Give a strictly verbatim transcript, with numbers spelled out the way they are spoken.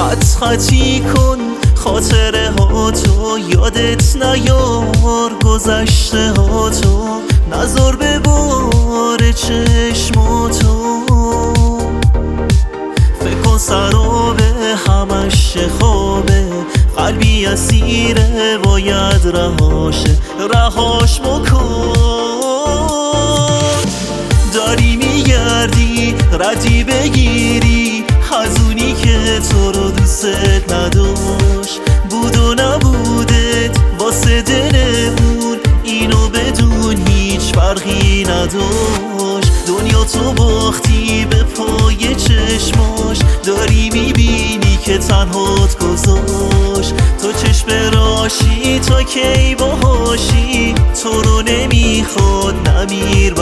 خط خطی کن خاطره ها تو، یادت نیار گذشته ها تو، نظر به بار چشماتو. فکر کن سرابه همش خوابه، قلبی اسیره باید رهاشه، رهاش بکن. داری میگردی ردی بگیری از اونی که تو رو دوست نداشت، بود و نبودت واسه دلمون اینو بدون هیچ فرقی نداشت. دنیا تو باختی به پای چشماش، داری میبینی که تنهات گذاشت. تو چشم راشی تا کی باهاشی، تو رو نمیخواد نمیر